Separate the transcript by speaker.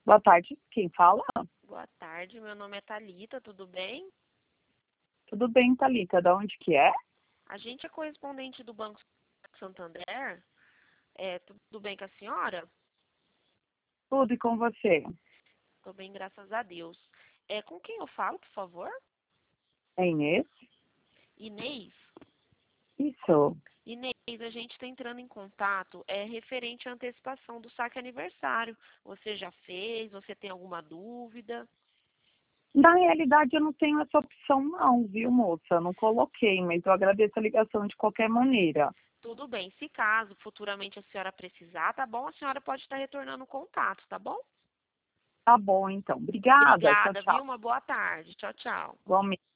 Speaker 1: Boa tarde, quem fala?
Speaker 2: Boa tarde, meu nome é Thalita, tudo bem?
Speaker 1: Tudo bem, Thalita, da onde que é?
Speaker 2: A gente é correspondente do Banco Santander. Tudo bem com a senhora?
Speaker 1: Tudo e com você?
Speaker 2: Tô bem, graças a Deus. Com quem eu falo, por favor?
Speaker 1: É Inês?
Speaker 2: Inês?
Speaker 1: Isso.
Speaker 2: Inês, a gente está entrando em contato, referente à antecipação do saque aniversário. Você já fez? Você tem alguma dúvida?
Speaker 1: Na realidade, eu não tenho essa opção não, viu, moça? Eu não coloquei, mas eu agradeço a ligação de qualquer maneira.
Speaker 2: Tudo bem, se caso futuramente a senhora precisar, tá bom? A senhora pode estar retornando o contato, tá bom?
Speaker 1: Tá bom, então. Obrigada. Tchau,
Speaker 2: Obrigada, viu?
Speaker 1: tchau.
Speaker 2: Uma boa tarde. Tchau, tchau.
Speaker 1: Igualmente.